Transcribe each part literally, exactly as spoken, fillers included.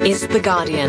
is The Guardian.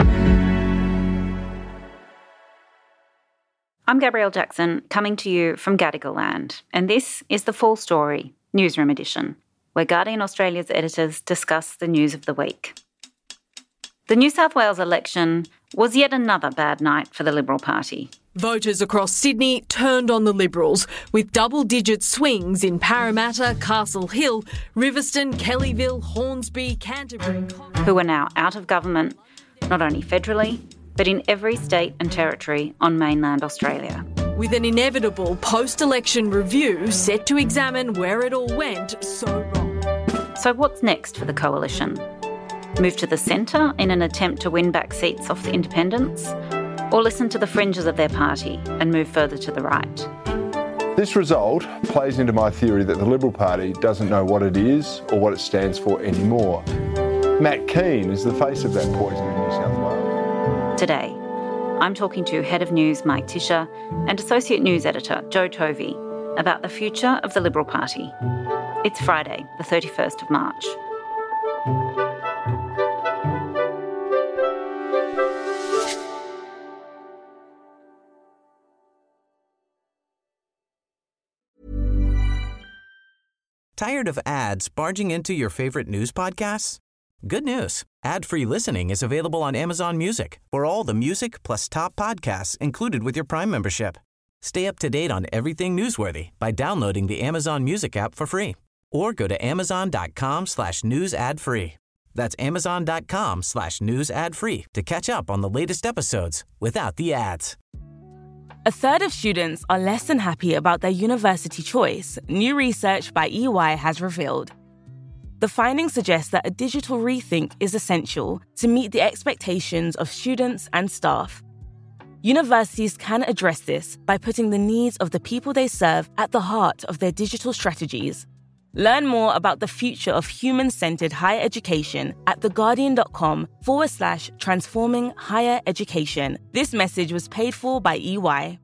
I'm Gabrielle Jackson, coming to you from Gadigal Land, and this is the Full Story, Newsroom Edition, where Guardian Australia's editors discuss the news of the week. The New South Wales election was yet another bad night for the Liberal Party. Voters across Sydney turned on the Liberals, with double-digit swings in Parramatta, Castle Hill, Riverstone, Kellyville, Hornsby, Canterbury... Who are now out of government, not only federally, but in every state and territory on mainland Australia. With an inevitable post-election review set to examine where it all went so wrong. So what's next for the coalition? Move to the centre in an attempt to win back seats off the independents? Or listen to the fringes of their party and move further to the right? This result plays into my theory that the Liberal Party doesn't know what it is or what it stands for anymore. Matt Keane is the face of that poison in New South Wales. Today, I'm talking to Head of News Mike Tisher and Associate News Editor Joe Tovey about the future of the Liberal Party. It's Friday, the thirty-first of March. Tired of ads barging into your favorite news podcasts? Good news. Ad-free listening is available on Amazon Music for all the music plus top podcasts included with your Prime membership. Stay up to date on everything newsworthy by downloading the Amazon Music app for free or go to amazon.com slash news ad free. That's amazon.com slash news ad free to catch up on the latest episodes without the ads. A third of students are less than happy about their university choice, new research by E Y has revealed. The findings suggest that a digital rethink is essential to meet the expectations of students and staff. Universities can address this by putting the needs of the people they serve at the heart of their digital strategies. Learn more about the future of human-centered higher education at theguardian.com forward slash transforming higher education. This message was paid for by E Y.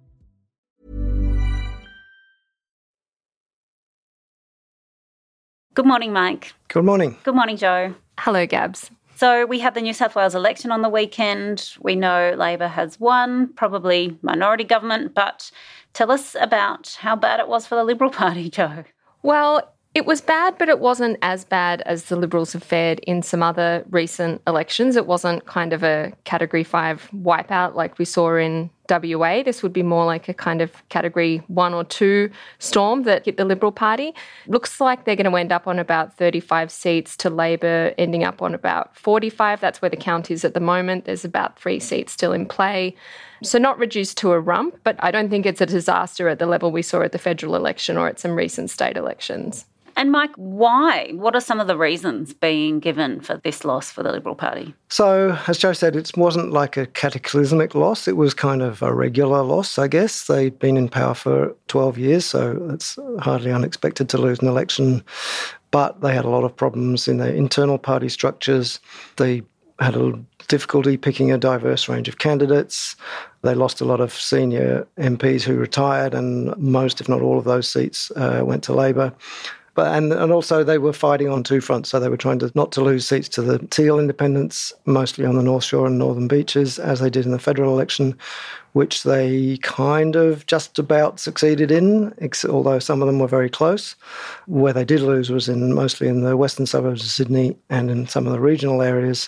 Good morning, Mike. Good morning. Good morning, Joe. Hello, Gabs. So we had the New South Wales election on the weekend. We know Labor has won, probably minority government, but tell us about how bad it was for the Liberal Party, Joe. Well, it was bad, but it wasn't as bad as the Liberals have fared in some other recent elections. It wasn't kind of a Category five wipeout like we saw in W A. This would be more like a kind of Category one or two storm that hit the Liberal Party. Looks like they're going to end up on about thirty-five seats to Labor ending up on about forty-five. That's where the count is at the moment. There's about three seats still in play. So not reduced to a rump, but I don't think it's a disaster at the level we saw at the federal election or at some recent state elections. And Mike, why? What are some of the reasons being given for this loss for the Liberal Party? So, as Joe said, it wasn't like a cataclysmic loss. It was kind of a regular loss, I guess. They'd been in power for twelve years, so it's hardly unexpected to lose an election. But they had a lot of problems in their internal party structures. They had a difficulty picking a diverse range of candidates. They lost a lot of senior M Ps who retired, and most, if not all, of those seats uh, went to Labor. But and, and also they were fighting on two fronts. So they were trying to not to lose seats to the Teal independents, mostly on the North Shore and Northern Beaches, as they did in the federal election, which they kind of just about succeeded in, although some of them were very close. Where they did lose was in mostly in the western suburbs of Sydney and in some of the regional areas.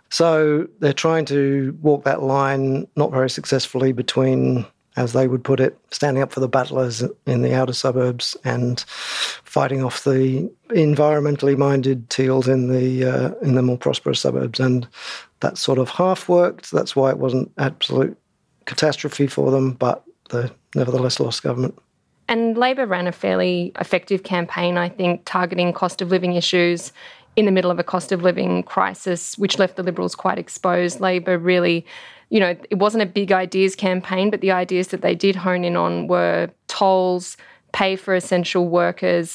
So they're trying to walk that line, not very successfully, between, as they would put it, standing up for the battlers in the outer suburbs and fighting off the environmentally minded Teals in the uh, in the more prosperous suburbs. And that sort of half worked. That's why it wasn't absolute catastrophe for them, but they nevertheless lost government. And Labor ran a fairly effective campaign, I think, targeting cost of living issues in the middle of a cost of living crisis, which left the Liberals quite exposed. Labor really, you know, it wasn't a big ideas campaign, but the ideas that they did hone in on were tolls, pay for essential workers,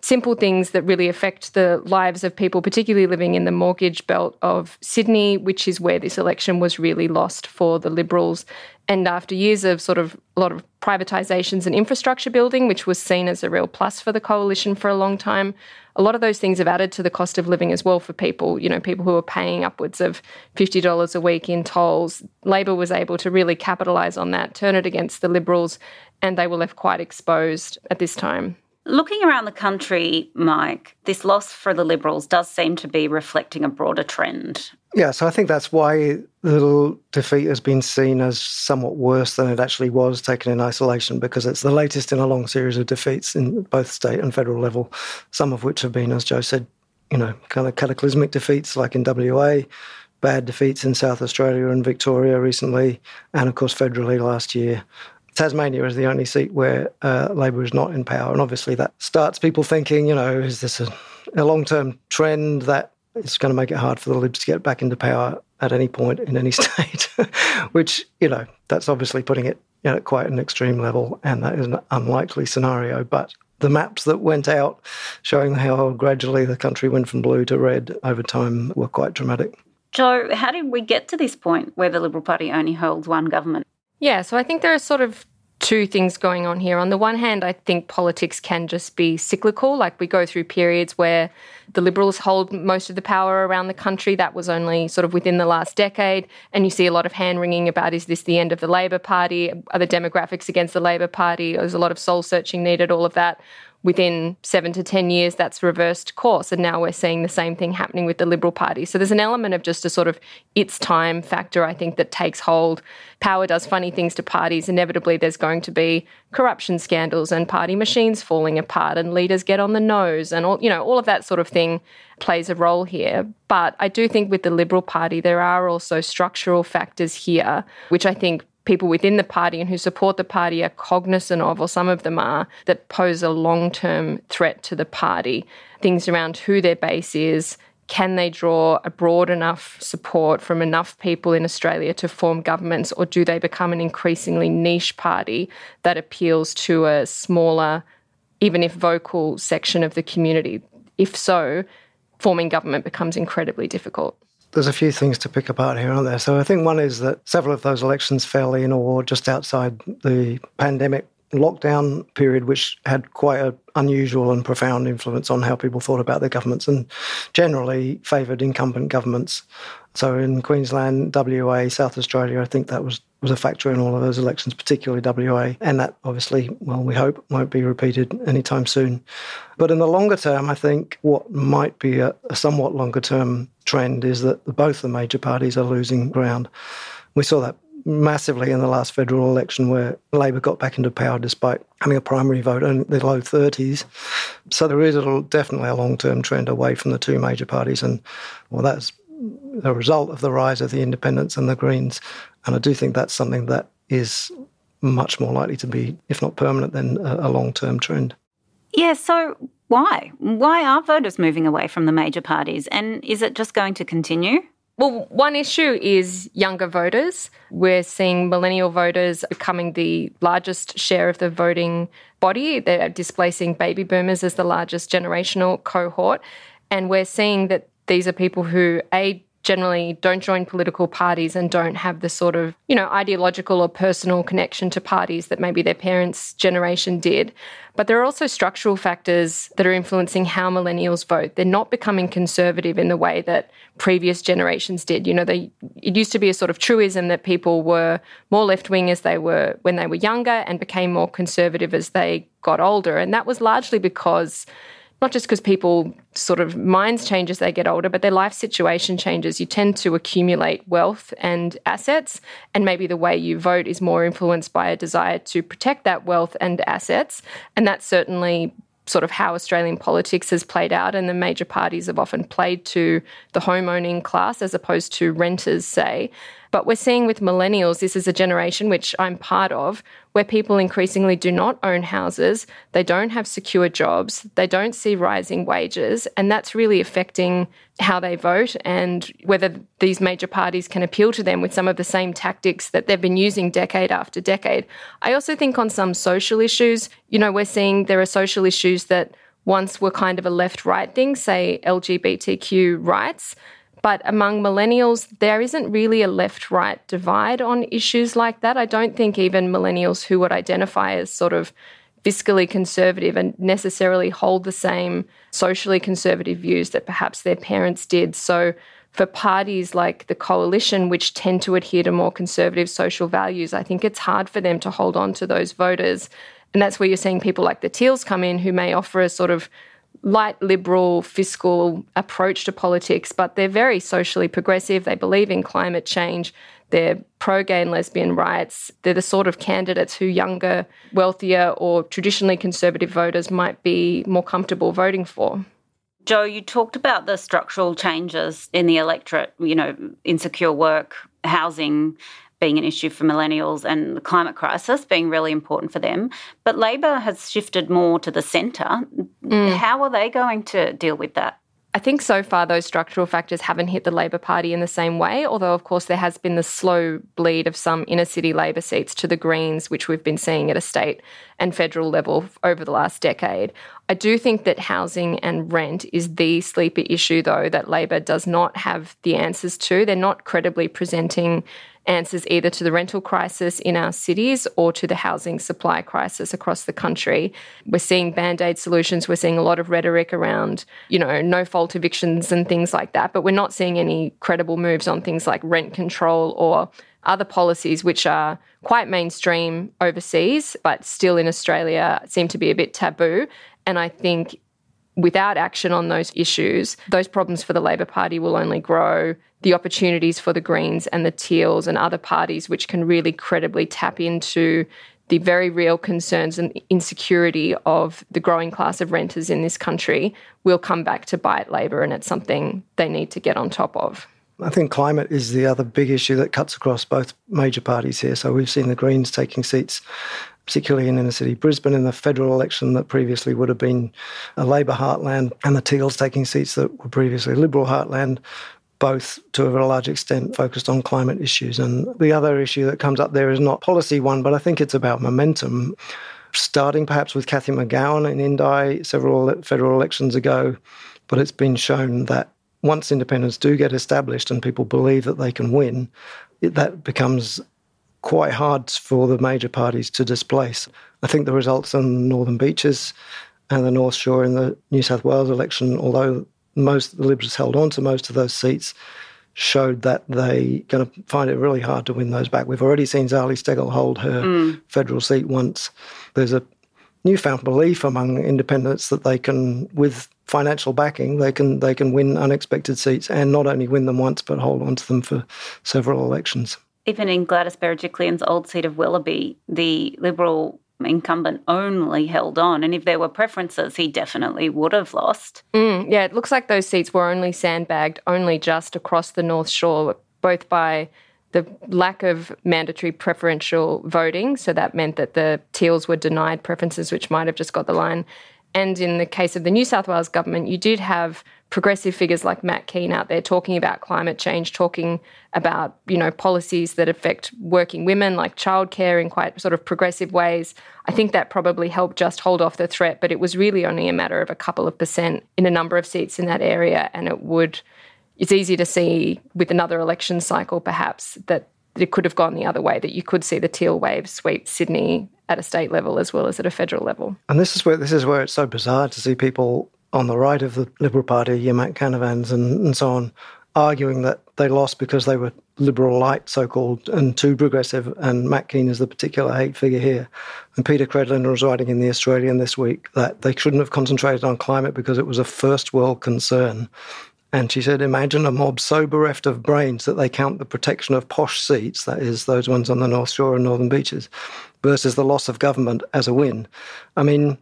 simple things that really affect the lives of people, particularly living in the mortgage belt of Sydney, which is where this election was really lost for the Liberals. And after years of sort of a lot of privatisations and infrastructure building, which was seen as a real plus for the coalition for a long time, a lot of those things have added to the cost of living as well for people, you know, people who are paying upwards of fifty dollars a week in tolls. Labor was able to really capitalise on that, turn it against the Liberals, and they were left quite exposed at this time. Looking around the country, Mike, this loss for the Liberals does seem to be reflecting a broader trend. Yeah, so I think that's why the little defeat has been seen as somewhat worse than it actually was, taken in isolation, because it's the latest in a long series of defeats in both state and federal level, some of which have been, as Joe said, you know, kind of cataclysmic defeats like in W A, bad defeats in South Australia and Victoria recently, and of course federally last year. Tasmania is the only seat where uh, Labor is not in power. And obviously that starts people thinking, you know, is this a, a long-term trend that is going to make it hard for the Libs to get back into power at any point in any state? Which, you know, that's obviously putting it you know, at quite an extreme level, and that is an unlikely scenario. But the maps that went out showing how gradually the country went from blue to red over time were quite dramatic. Joe, how did we get to this point where the Liberal Party only holds one government? Yeah, so I think there are sort of two things going on here. On the one hand, I think politics can just be cyclical. Like we go through periods where the Liberals hold most of the power around the country. That was only sort of within the last decade. And you see a lot of hand-wringing about, is this the end of the Labor Party? Are the demographics against the Labor Party? There's a lot of soul-searching needed, all of that. Within seven to ten years, that's reversed course. And now we're seeing the same thing happening with the Liberal Party. So there's an element of just a sort of it's time factor, I think, that takes hold. Power does funny things to parties. Inevitably, there's going to be corruption scandals and party machines falling apart and leaders get on the nose and all, you know, all of that sort of thing plays a role here. But I do think with the Liberal Party, there are also structural factors here, which I think people within the party and who support the party are cognizant of, or some of them are, that pose a long-term threat to the party. Things around who their base is, can they draw a broad enough support from enough people in Australia to form governments, or do they become an increasingly niche party that appeals to a smaller, even if vocal, section of the community? If so, forming government becomes incredibly difficult. There's a few things to pick apart here, aren't there? So I think one is that several of those elections fell in or just outside the pandemic lockdown period, which had quite an unusual and profound influence on how people thought about their governments and generally favoured incumbent governments. So in Queensland, W A, South Australia, I think that was, was a factor in all of those elections, particularly W A. And that obviously, well, we hope won't be repeated anytime soon. But in the longer term, I think what might be a, a somewhat longer term trend is that both the major parties are losing ground. We saw that massively in the last federal election where Labor got back into power despite having a primary vote in the low thirties. So there is a, definitely a long-term trend away from the two major parties, and well, that's the result of the rise of the independents and the Greens. And I do think that's something that is much more likely to be, if not permanent, then a, a long-term trend. Yeah, so why? Why are voters moving away from the major parties? And is it just going to continue? Well, one issue is younger voters. We're seeing millennial voters becoming the largest share of the voting body. They're displacing baby boomers as the largest generational cohort. And we're seeing that these are people who, A, generally don't join political parties and don't have the sort of, you know, ideological or personal connection to parties that maybe their parents' generation did. But there are also structural factors that are influencing how millennials vote. They're not becoming conservative in the way that previous generations did. You know, they, it used to be a sort of truism that people were more left-wing as they were when they were younger and became more conservative as they got older. And that was largely because not just because people sort of minds change as they get older, but their life situation changes. You tend to accumulate wealth and assets, and maybe the way you vote is more influenced by a desire to protect that wealth and assets. And that's certainly sort of how Australian politics has played out, and the major parties have often played to the home-owning class as opposed to renters, say. But we're seeing with millennials, this is a generation which I'm part of, where people increasingly do not own houses, they don't have secure jobs, they don't see rising wages, and that's really affecting how they vote and whether these major parties can appeal to them with some of the same tactics that they've been using decade after decade. I also think on some social issues, you know, we're seeing there are social issues that once were kind of a left-right thing, say L G B T Q rights. But among millennials, there isn't really a left-right divide on issues like that. I don't think even millennials who would identify as sort of fiscally conservative and necessarily hold the same socially conservative views that perhaps their parents did. So for parties like the Coalition, which tend to adhere to more conservative social values, I think it's hard for them to hold on to those voters. And that's where you're seeing people like the Teals come in who may offer a sort of light liberal fiscal approach to politics, but they're very socially progressive. They believe in climate change. They're pro-gay and lesbian rights. They're the sort of candidates who younger, wealthier or traditionally conservative voters might be more comfortable voting for. Jo, you talked about the structural changes in the electorate, you know, insecure work, housing being an issue for millennials and the climate crisis being really important for them. But Labor has shifted more to the centre. Mm. How are they going to deal with that? I think so far those structural factors haven't hit the Labor Party in the same way, although, of course, there has been the slow bleed of some inner-city Labor seats to the Greens, which we've been seeing at a state and federal level over the last decade. I do think that housing and rent is the sleeper issue, though, that Labor does not have the answers to. They're not credibly presenting answers either to the rental crisis in our cities or to the housing supply crisis across the country. We're seeing Band-Aid solutions. We're seeing a lot of rhetoric around, you know, no-fault evictions and things like that, but we're not seeing any credible moves on things like rent control or other policies which are quite mainstream overseas, but still in Australia seem to be a bit taboo. And I think without action on those issues, those problems for the Labor Party will only grow. The opportunities for the Greens and the Teals and other parties which can really credibly tap into the very real concerns and insecurity of the growing class of renters in this country will come back to bite Labor, and it's something they need to get on top of. I think climate is the other big issue that cuts across both major parties here. So we've seen the Greens taking seats, particularly in inner city Brisbane in the federal election that previously would have been a Labor heartland, and the Teals taking seats that were previously Liberal heartland, both to a very large extent focused on climate issues. And the other issue that comes up there is not policy one, but I think it's about momentum. Starting perhaps with Cathy McGowan in Indi several federal elections ago, but it's been shown that once independents do get established and people believe that they can win, it, that becomes quite hard for the major parties to displace. I think the results on Northern Beaches and the North Shore in the New South Wales election, although most of the Liberals held on to most of those seats, showed that they're going to find it really hard to win those back. We've already seen Zali Steggall hold her mm. federal seat once. There's a newfound belief among independents that they can, with financial backing, they can they can win unexpected seats and not only win them once but hold on to them for several elections. Even in Gladys Berejiklian's old seat of Willoughby, the Liberal incumbent only held on, and if there were preferences, he definitely would have lost. Mm, yeah, it looks like those seats were only sandbagged only just across the North Shore, both by the lack of mandatory preferential voting, so that meant that the Teals were denied preferences which might have just got the line. And in the case of the New South Wales government, you did have progressive figures like Matt Keane out there talking about climate change, talking about, you know, policies that affect working women like childcare in quite sort of progressive ways. I think that probably helped just hold off the threat, but it was really only a matter of a couple of percent in a number of seats in that area. And it would, it's easy to see with another election cycle perhaps that it could have gone the other way, that you could see the teal wave sweep Sydney at a state level as well as at a federal level. And this is where this is where it's so bizarre to see people on the right of the Liberal Party, your Matt Canavans and, and so on, arguing that they lost because they were Liberal light, so-called, and too progressive, and Matt Keane is the particular hate figure here. And Peter Credlin was writing in The Australian this week that they shouldn't have concentrated on climate because it was a first world concern. And she said, imagine a mob so bereft of brains that they count the protection of posh seats, that is, those ones on the North Shore and Northern Beaches, versus the loss of government as a win. I mean,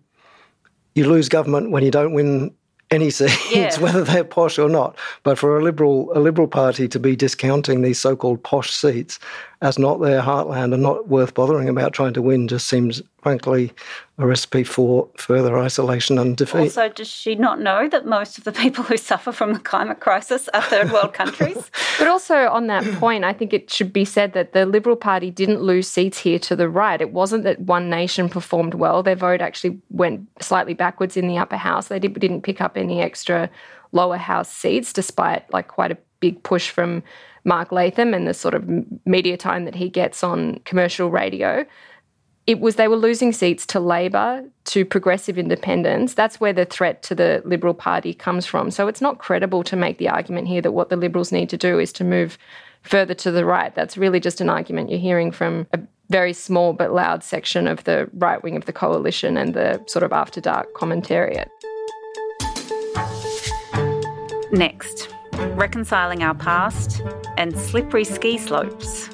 you lose government when you don't win any seats, yeah. whether they're posh or not. But for a liberal a liberal party to be discounting these so-called posh seats as not their heartland and not worth bothering about trying to win just seems, frankly, a recipe for further isolation and defeat. Also, does she not know that most of the people who suffer from the climate crisis are third world countries? But also on that point, I think it should be said that the Liberal Party didn't lose seats here to the right. It wasn't that One Nation performed well. Their vote actually went slightly backwards in the upper house. They did, didn't pick up any extra lower house seats, despite like quite a big push from Mark Latham and the sort of media time that he gets on commercial radio. It was they were losing seats to Labor, to Progressive Independents. That's where the threat to the Liberal Party comes from. So it's not credible to make the argument here that what the Liberals need to do is to move further to the right. That's really just an argument you're hearing from a very small but loud section of the right wing of the coalition and the sort of after dark commentariat. Next, reconciling our past and slippery ski slopes.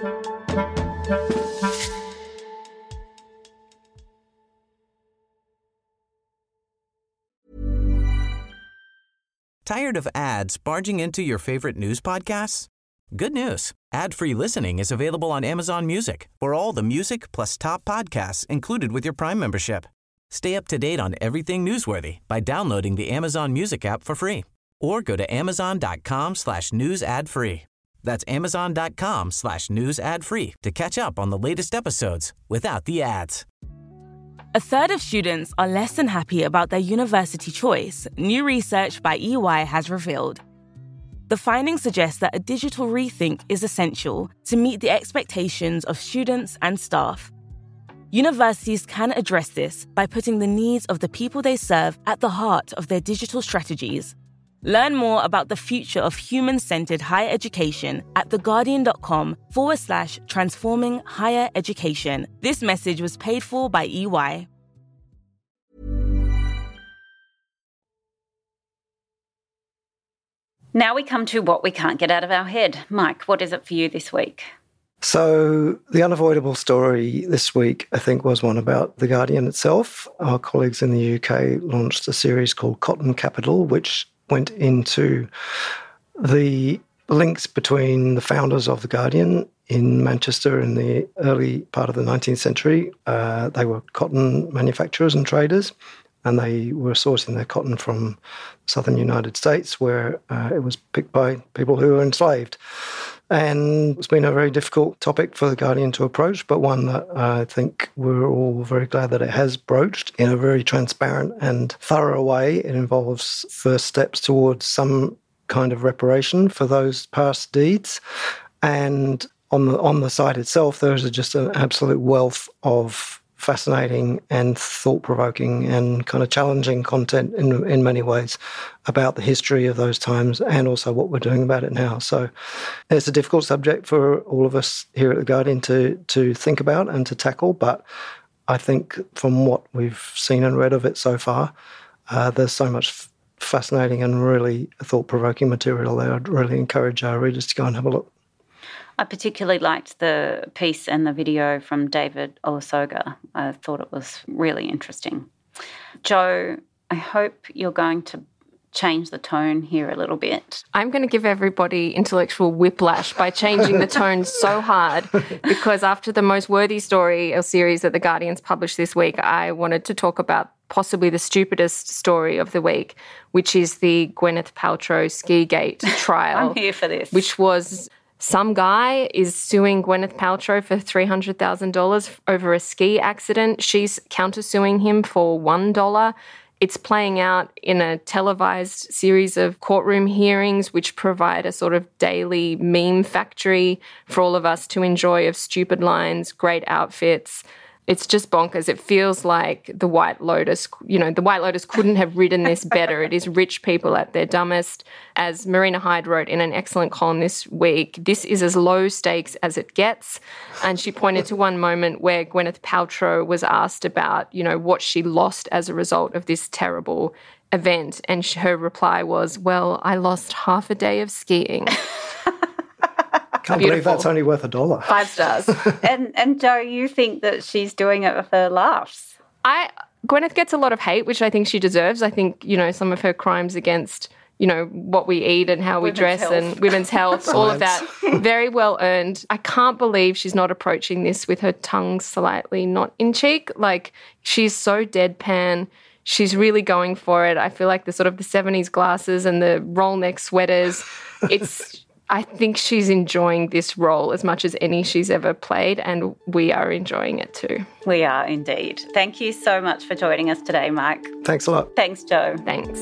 Tired of ads barging into your favorite news podcasts? Good news. Ad-free listening is available on Amazon Music for all the music plus top podcasts included with your Prime membership. Stay up to date on everything newsworthy by downloading the Amazon Music app for free or go to amazon.com slash news ad free. That's amazon.com slash news ad free to catch up on the latest episodes without the ads. A third of students are less than happy about their university choice, new research by E Y has revealed. The findings suggest that a digital rethink is essential to meet the expectations of students and staff. Universities can address this by putting the needs of the people they serve at the heart of their digital strategies. Learn more about the future of human-centered higher education at theguardian.com forward slash transforming higher education. This message was paid for by E Y. Now we come to what we can't get out of our head. Mike, what is it for you this week? So the unavoidable story this week, I think, was one about The Guardian itself. Our colleagues in the U K launched a series called Cotton Capital, which went into the links between the founders of The Guardian in Manchester in the early part of the nineteenth century. Uh, they were cotton manufacturers and traders, and they were sourcing their cotton from southern United States, where uh, it was picked by people who were enslaved. And it's been a very difficult topic for The Guardian to approach, but one that I think we're all very glad that it has broached in a very transparent and thorough way. It involves first steps towards some kind of reparation for those past deeds. And on the on the site itself, there's just an absolute wealth of fascinating and thought-provoking and kind of challenging content in in many ways about the history of those times and also what we're doing about it now. So it's a difficult subject for all of us here at The Guardian to to think about and to tackle, but I think from what we've seen and read of it so far, uh, there's so much f- fascinating and really thought-provoking material there. I'd really encourage our readers to go and have a look. I particularly liked the piece and the video from David Olusoga. I thought it was really interesting. Jo, I hope you're going to change the tone here a little bit. I'm going to give everybody intellectual whiplash by changing the tone so hard, because after the Most Worthy Story, a series that The Guardian's published this week, I wanted to talk about possibly the stupidest story of the week, which is the Gwyneth Paltrow Skigate trial. I'm here for this. Which was... Some guy is suing Gwyneth Paltrow for three hundred thousand dollars over a ski accident. She's countersuing him for one dollar. It's playing out in a televised series of courtroom hearings, which provide a sort of daily meme factory for all of us to enjoy, of stupid lines, great outfits. It's just bonkers. It feels like the White Lotus, you know, the White Lotus couldn't have written this better. It is rich people at their dumbest. As Marina Hyde wrote in an excellent column this week, this is as low stakes as it gets. And she pointed to one moment where Gwyneth Paltrow was asked about, you know, what she lost as a result of this terrible event. And her reply was, well, I lost half a day of skiing. Can't Beautiful. believe that's only worth a dollar. Five stars. and and Jo, you think that she's doing it for laughs? I Gwyneth gets a lot of hate, which I think she deserves. I think, you know, some of her crimes against, you know, what we eat and how we women's dress health. and women's health, all of that. Very well earned. I can't believe she's not approaching this with her tongue slightly not in cheek. Like, she's so deadpan. She's really going for it. I feel like the sort of the seventies glasses and the roll neck sweaters, it's... I think she's enjoying this role as much as any she's ever played, and we are enjoying it too. We are indeed. Thank you so much for joining us today, Mike. Thanks a lot. Thanks, Jo. Thanks.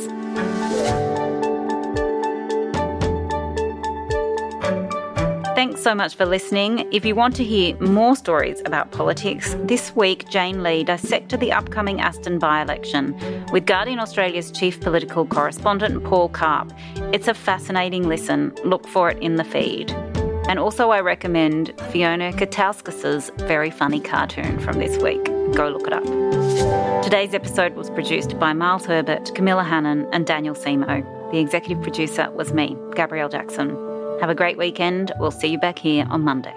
Thanks so much for listening. If you want to hear more stories about politics, this week Jane Lee dissected the upcoming Aston by-election with Guardian Australia's chief political correspondent Paul Karp. It's a fascinating listen. Look for it in the feed. And also I recommend Fiona Katauskas' very funny cartoon from this week. Go look it up. Today's episode was produced by Miles Herbert, Camilla Hannon and Daniel Simo. The executive producer was me, Gabrielle Jackson. Have a great weekend. We'll see you back here on Monday.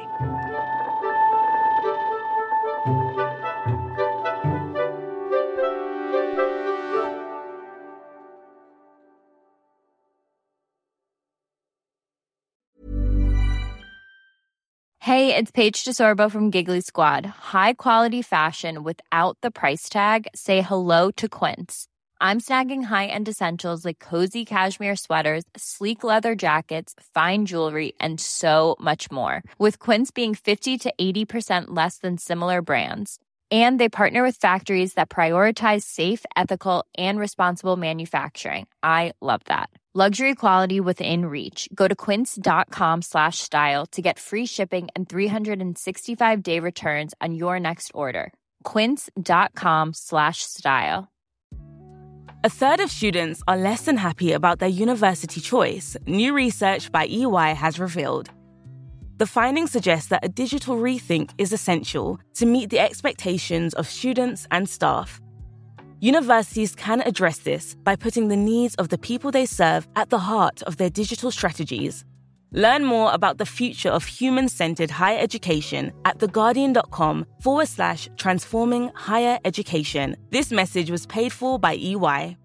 Hey, it's Paige DeSorbo from Giggly Squad. High quality fashion without the price tag. Say hello to Quince. I'm snagging high-end essentials like cozy cashmere sweaters, sleek leather jackets, fine jewelry, and so much more. With Quince being fifty to eighty percent less than similar brands. And they partner with factories that prioritize safe, ethical, and responsible manufacturing. I love that. Luxury quality within reach. Go to quince.com slash style to get free shipping and three sixty-five day returns on your next order. Quince.com slash style. A third of students are less than happy about their university choice, new research by E Y has revealed. The findings suggest that a digital rethink is essential to meet the expectations of students and staff. Universities can address this by putting the needs of the people they serve at the heart of their digital strategies. Learn more about the future of human-centered higher education at theguardian.com forward slash transforming higher education. This message was paid for by E Y.